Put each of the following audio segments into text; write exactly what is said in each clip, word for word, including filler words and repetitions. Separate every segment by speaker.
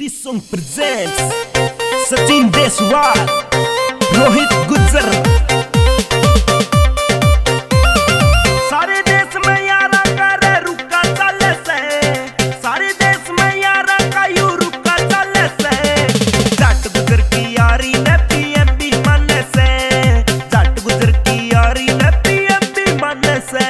Speaker 1: This song presents Sachin Deswal, Rohit Gujjar। सारे देश में यारा का रे रुका चले से, सारे देश में यारा का यू रुका चले से। जाट गुजर की यारी ने पीएमबी माने से, जाट गुजर की यारी ने पीएमबी माने से।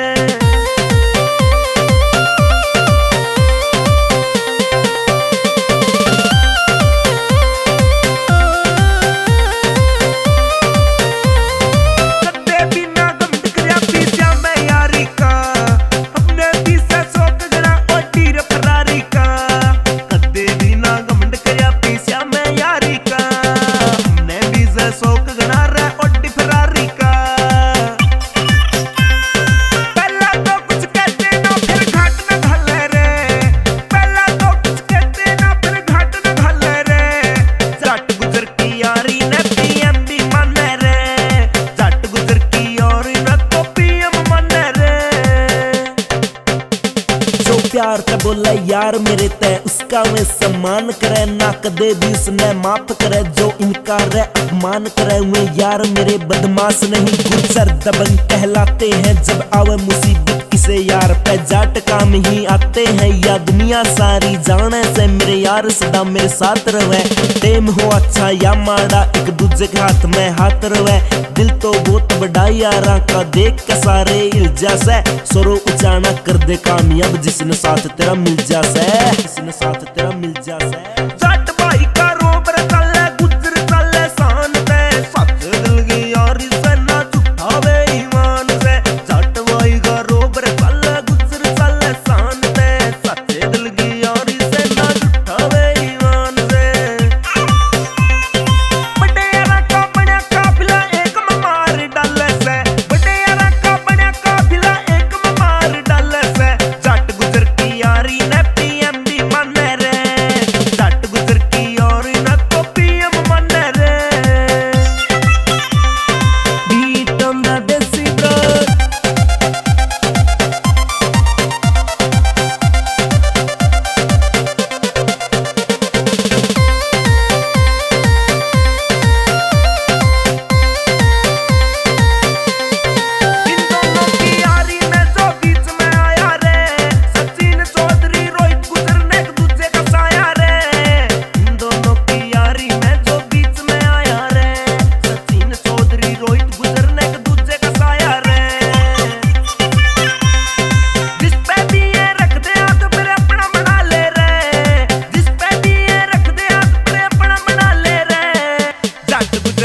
Speaker 1: प्यार ते बोला यार मेरे ते उसका मैं सम्मान करे ना, कदे भी उसने माफ करे जो इनकार है अपमान करे। वे यार मेरे बदमाश नहीं गुजर दबंग कहलाते हैं, जब आवे मुसीबत किसे यार पे जाट काम ही आते हैं। या दुनिया सारी जाने से मेरे यार सदा मेरे साथ रहे, टेम हो अच्छा या माड़ा एक दूजे के हाथ में हाथ रहे। दिल तो बहुत बड़ा यारा का देख के सारे इल्जा से, सोरो उचाना कर दे कामयाब जिसने साथ तेरा मिल जा से, जिसने साथ तेरा मिल जा से। जाट भाई का रोबर चले गुजर चले शान से, सच दिल की यारी से ना झूठावे ईमान से। जाट भाई का रोबर चले गुजर चले शान से, सच दिल की यारी से ना झूठावे ईमान से। बटेरा का बड़ा काफिला एक में मार डाले से, बटेरा का बड़ा काफिला एक में मार डाले से। जाट गुजर की यारी ने पीएमबी माने रे, जाट गुजर की यारी ने तो पीएम माने रे। Beat on the desi bird, इन दोनों की यारी में जो बीच में आया रे, सचिन चौधरी रोहित गुजर ने एक दूजे का साया रे। इन दोनों की यारी में जो बीच में आया रे, सचिन चौधरी रोहित गुजर ने एक दूजे का साया रे। जिस पे भी ये रख दे हाथ फिर अपना बना ले रे, जिस पे भी ये रख दे हाथ फिर अपना बना ले रे। जाट गुजर